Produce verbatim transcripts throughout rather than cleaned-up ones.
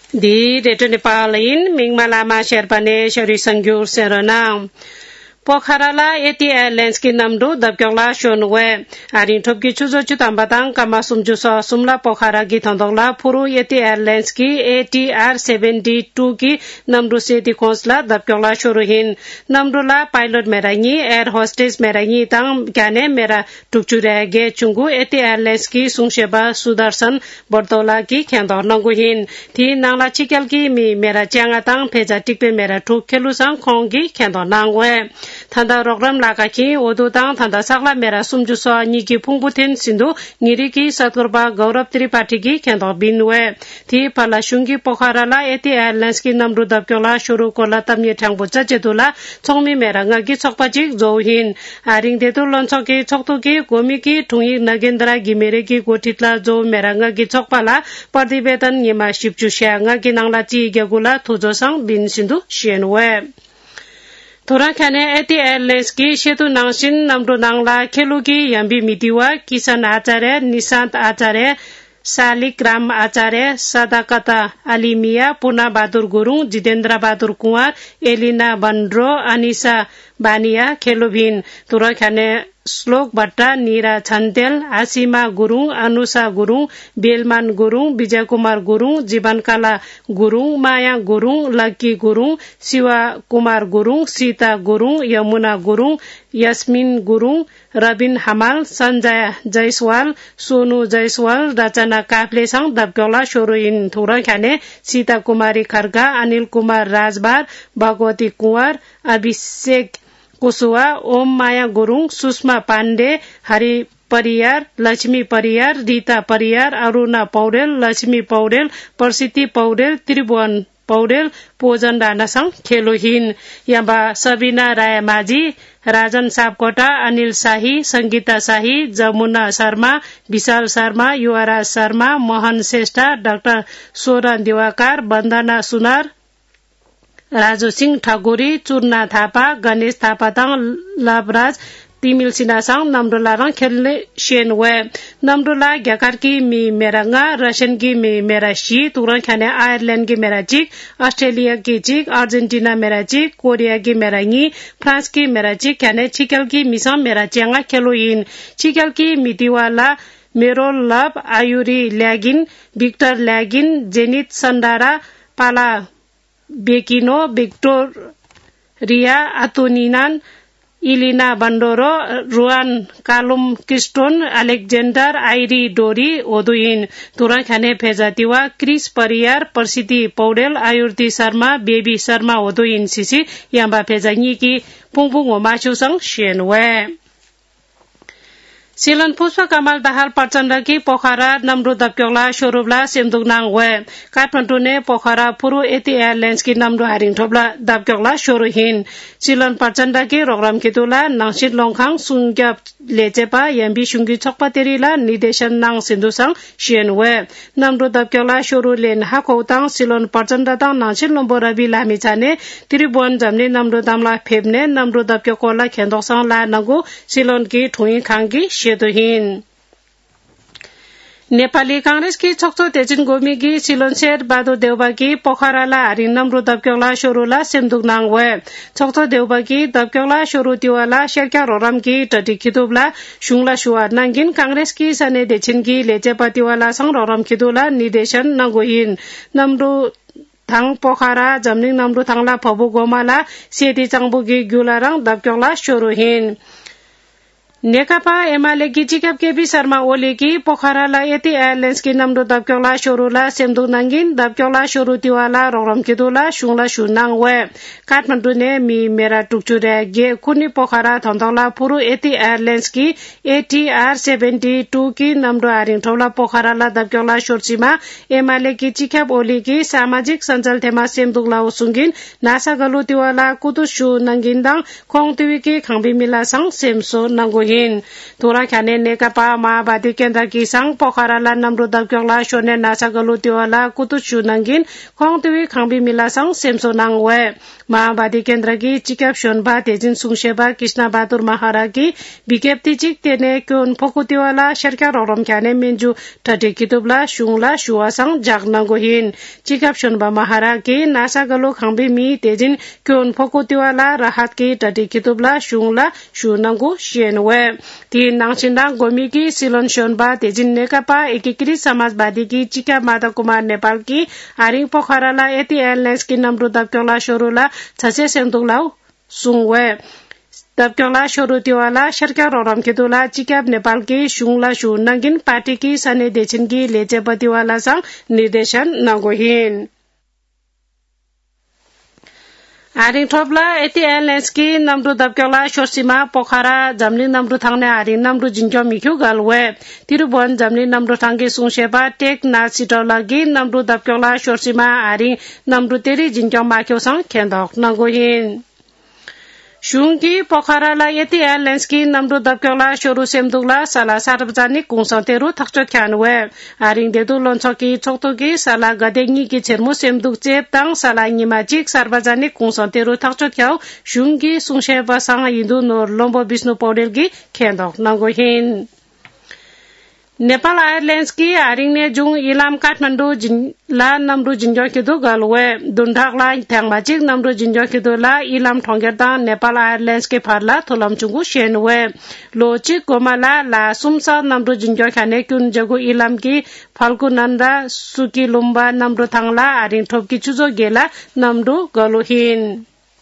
Di Reto Nepalin Mingmalama Sherpane Shari Sangyur Serana Pokharala Eti Airlines ki namdo dabkyongla shonwe arin thopki chuzo chutambatang kama sumjusa sumla Pokhara gi thandongla puru Eti Airlines ki A T R seventy-two ki namdo seti khosla dabkyongla shoruhin namdola pilot merangi air hostess merangi tang gane mera tukchure ge chungu Eti Airlines ki sungsheba sudarshan bortola ki khendor nanguhin thi nangla chikel ki mi mera changa tang pheja tikpe mera thuk khelusang khongi khendor nangwe Thanda rogram lakaki odutang thanda sakla mera sumjuso niki phungputin sindu ngiriki satkurba gaurav tripathi ki kendo binwe thi palashungi Pokharala Eti Airlines ki namru dabkyola shuru kola tamye thangbu chajedula chongmi mera ngagi chokpachik zohin aring detu lonchoki choktuki gomiki thungi nagendra gimere ki gotitla zo mera ngagi chokpala pardibetan yema shipchusya ngagi nangla chi gegula thujosang bin sindu shenwe Thorakhane Eti Airlines ki shetu nangshin namru nangla khelugi yambi mitiwa Kisan Acharya Nishant Acharya Salik Ram Acharya Sadakata Alimia Puna Bahadur Gurung Jitendra Bahadur Kumar Elina Bandro Anisa Bania Khelobin Thorakhane Slok Bhatta Nira Chantel Asima Gurung Anusa Gurung Belman Gurung Bijay Kumar Gurung Jibankala Gurung Maya Gurung Lucky Gurung Siwa Kumar Gurung Sita Gurung Yamuna Gurung Yasmin Gurung Rabin Hamal Sanjay Jaiswal Sonu Jaiswal Rachana Kaple sang dabkyola shoruin Thorakhane Sita Kumari Kharga Anil Kumar Rajbar Bhagwati Kumar Abhishek Kusua Om Maya Gurung Susma Pande Hari Pariyar Lakshmi Pariyar Rita Pariyar Aruna Paudel Lakshmi Paudel Persiti Paudel Tribhuwan Paudel Pojan Ranasang Khelohin Yamba Sabina Raya Maji Rajan Sapkota Anil Sahi Sangeeta Sahi Jamuna Sharma Vishal Sharma Yuvaraj Sharma Mohan Shrestha Doctor Soran Diwakar Bandana Sunar Raju Singh Thaguri Churna Thapa Ganesh Thapa tang Labraj Timil Sinasang Namdola rang khelle shenwe Namdola gyakar ki mi meranga Russian ki mi merashi turan khane Ireland ki merachik Australia ki chik Argentina merachik Korea ki merangi France ki merachik khane chikel ki misam merachanga kheloin chikel ki mitiwala Merol Love Ayuri Lagin Victor Lagin Zenith Sandara Pala Bekino Victoria Atoninan Ilina Bandoro Ruan Kalum Kiston Alexander Airi Dori Oduin Thorakhane Phejatiwa Chris Pariyar Persiti Paudel Ayurti Sharma Baby Sharma Oduin Sisi Yamba Phejangi ki Pungpung Omachu sang Shenwe Silan Puspa Kamal Dahal Parchanda ki Pokhara namru dabkyongla shorubla semduk nangwe Kathmandu ne Pokhara puru Eti Airlines ki namru haring thobla dabkyongla shoruhin Silan Parchanda ki rogram kitula nangshit longkhang sungyap lechepa yambi shungi chokpa terila nideshan nang sindusang shenwe namru dabkyongla shoru len hakotang Silan Parchanda tang nangshit lomborabi lami chane Tribhuwan jamne namru damla phebne namru dabkyokola khendoksang la nangu Silan ki thungi khangi Shedohin Nepali Congress ki chokto tejin gomi gi Silon Sher Badu Deuba ki Pokharala haring namru dabkyongla shorula semduk nangwe chokto Deuba ki dabkyongla shoru tiwala sherkya roram ki tati khidubla shungla shuwa nangin Congress ki sane dechin ki lechepa tiwala sang roram khidula nideshan nanguhin namru thang Pokhara jamning namru thangla phabu gomala seti changbu gi gyularang dabkyongla shoruhin Nekapa Emale ki Chikap Kepi Sharma Oli ki Pokharala Eti Airlines ki namru dabkyongla shorula semduk nangin dabkyongla shoru tiwala rogram kidula shungla shunang we Kathmandu ne mi mera tukchure ge kuni Pokhara thandongla puru Eti Airlines ki A T R seventy-two ki namru haring thobla Pokharala dabkyongla shorsima Emale ki Chikap Oli ki samajik sanjal thema semduk lau sungin nasa galu tiwala kutu shu nangin dang khong tiwi ki khangbi mila sang semso nangu nangohin tura khane nekapa mahabadi kendra ki sang pokharala namru dabkyokla shone nasagalu tiwala kutuchu nangin khongtwi khangbi mila sang semso nangwe mahabadi kendra ki chikap shonba tejin sungsheba krishna badur mahara ki bikepti chik tene kyun phokutiwala sharka rorom khane menju thati kitubla shungla shuwa sang jagnangohin chikap shonba mahara ki nasagalu khangbi mi tejin kyun phokutiwala rahat ki thati kitubla shungla shunangu shenwe ti nangsindang gomi की सिलोन शोनबा तेजिन नेकपा एकीकृत समाजवादी की चिका माता कुमार नेपाल की आरिङ पोखराला Yeti airlines की नम्रु दबक्योला शोरुला छसे सेंतुलाउ सुङवे दबक्योला शोरुतिवाला सरकार रम केतुला चिका नेपाल की शुङला शु नगिन पार्टी की सने देचिन की लेचेपतिवाला संग निर्देशन नगोहिन आरिङ थोपला एटी एयरलाइन्स की नम्रु दबक्योला शोरसीमा पोखरा जमली नम्रु थांने आरिङ नम्रु जिंक्यो मिख्यु गलवे तिरुवन जमली नम्रु थांगे सुङसेबा टेक नासिटौलागी नम्रु दबक्योला शोरसीमा आरिङ नम्रु तेरी जिंक्यो माख्यो संग खेन्दक नगोहिन शुंगी पोखराला एटी एयरलाइन्स की नम्रु दबक्योला शोरु सेमदुगला साला सार्वजनिक कुंसतेरु थक्चो ख्यानवे आरिङ देदु लोन्छकी छोक्तोगी साला गदेङी की छेरमु सेमदुग चेप ताङ साला निमाजिक सार्वजनिक कुंसतेरु थक्चो ख्याउ शुंगी सुङसेबा सांग हिन्दु नोर लोम्बो विष्णु पौडेलगी खेन्दक नगोहिन नेपाल एयरलाइन्स की आरिङ ने जुङ इलाम काठमाडौँ जिल्ला नम्रु जिंजो किदु गलवे दुन्धागला थ्याङमाजिक नम्रु जिंजो किदुला इलाम ठोंगेरदा नेपाल एयरलाइन्स के फारला थोलमचुङगु शेनवे लोचिक गोमाला ला सुमसा नम्रु जिंजो खाने कुन जगु इलाम की फाल्गु नन्दा सुकी लुम्बा नम्रु थांला आरिङ ठोपकी चुजो गेला नम्रु गलोहिन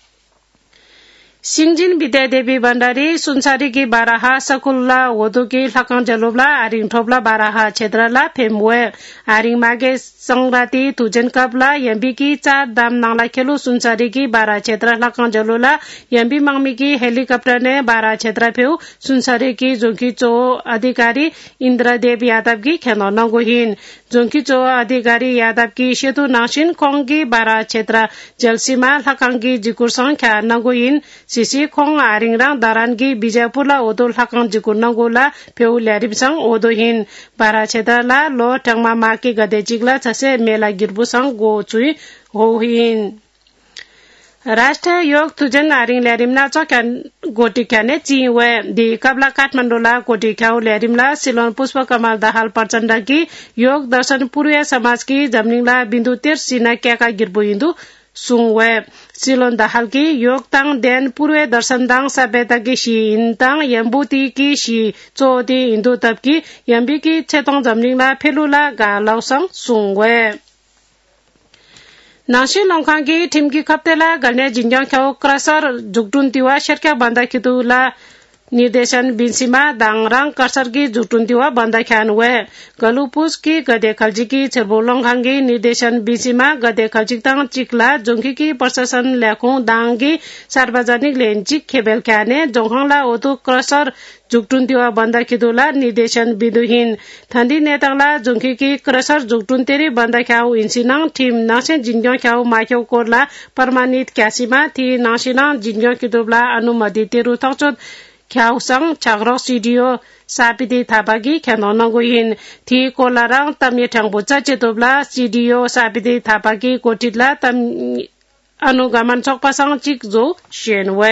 सिंजिन विद्यादेवी भण्डारी सुनसारी की बाराहा सकुल्ला वधु की लकन जलुबला आरिङ ठोपला बाराहा क्षेत्रला फेमवे आरिङ मागे संग्राती तुजन कपला यम्बी की चार दाम नांगला खेलु सुनसारी की बारा क्षेत्र लकन जलुला यम्बी मंगमी की हेलीकॉप्टर ने बारा क्षेत्र फेउ सुनसारी की जोंकी चो अधिकारी इंद्रदेव यादव की खेनो नगोहिन जोंकी चो अधिकारी यादव की सेतु नासिन खोंगी बारा क्षेत्र जलसीमा लकंगी जिकुर संख्या नगोहिन सिसी खोंग आरिङराङ दारानगी बिजापुरला ओदो लकंग जिकुर नगोला फेउ ल्यारिबसंग ओदोहिन बारा क्षेत्रला लो टंगमा माकी गदे जिगला छसे मेला गिरबुसंग गो चुई होहिन राष्ट्र योग तुजन आरिङ ल्यारिमना चक्यान गोटी ख्याने चिवे दि कबला काठमाडौँला गोटी ख्याउ ल्यारिमला सिलोन पुष्प कमल दाहाल प्रचण्ड की योग दर्शन पूर्व समाज की जमनिङला बिन्दु तेर सिना क्याका गिरबु हिन्दू सुङवे सिलोन दाहाल की योग ताङ देन पूर्व दर्शन दाङ सभ्यता की शी हिन्ताङ यम्बुती की शी चोदी हिन्दू तब की यम्बी की छेतोङ जमनिङला फेलुला गालाउसंग सुङवे नासी लंखां की ठिमकी खप्तेला गल्ने जिंजों ख्याउ क्रसर जुगटुन तिवा शेरका बन्दा खितुला निर्देशन बिन्सीमा दाङराङ कर्सर की जुगटुन तिवा बन्दा ख्यानवे गलुपुस की गदे खल्जी की छेरबो लंखांगी निर्देशन बिन्सीमा गदे खल्जी ताङ चिकला जोंकी की प्रशासन ल्याखौ दाङगी सार्वजनिक लेन्चिक खेबेल ख्याने जोंखांला ओतु क्रसर जुगटुन तिवा बन्दा खितुला निर्देशन बिदुहिन थन्दी नेताङला जोंकी की क्रसर जुगटुन तेरी बन्दा ख्याउ इन्सिनाङ ठिम नासे जिंजो ख्याउ माख्यौ कोरला प्रमाणित क्यासीमा थी नासिना जिंजो कितुबला अनुमति तेरु थक्चोत ख्याउ संग छाग्रो स्टुडियो सापिदी थापागी ख्यानो नगोहिन थी कोलाराङ तम्ये ठ्याङबुच्चा चेतुबला स्टुडियो सापिदी थापागी कोटिला तम अनुगमन चोकपासंग चिक जो शेनवे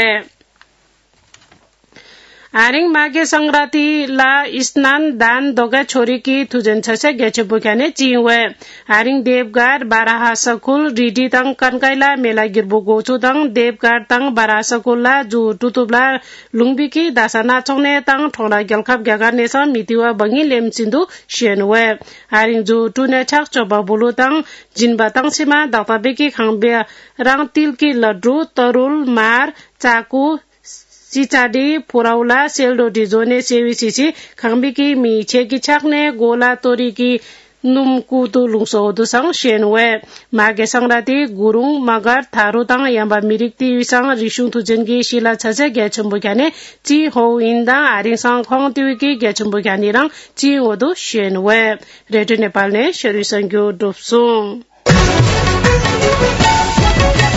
आरिङ मागे संग्राती ला स्नान दान दोगा छोरी की थुजन छसे गेचे बुक्याने चिवे आरिङ देवगार बाराहा सकुल रिडी तङ कनकाइला मेला गिरबु गोचु तङ देवगार तङ बारा सकुलला जु टुतुबला लुङबी की दासाना चौने तङ ठोला गेलखप ग्यागाने स मितिवा बंगी लेम सिन्धु शेनवे आरिङ जु टुने छक चोबा बुलु तङ जिनबा तङ सिमा दक्ताबे की खांबे राङ तिल की लड्डु तरुल मार चाकु चिचाडी फुराउला सेलडोटी जोने सेवी सिसी खांबी की मीछे की छाकने गोला तोरी की नुमकुतु लुङसोदु संग शेनवे मागे संग्राती गुरुङ मगर थारू तङ यम्बा मिरिक्ति संग रिसुङ थुजनगी शिला छसे गेचुम्बु ख्याने ची हो इंदा आरिङ संग खोङ तिउकी गेचुम्बु ख्यानी रङ ची ओदु शेनवे रेडियो नेपाल ने शरी संग्यो डोप्सुङ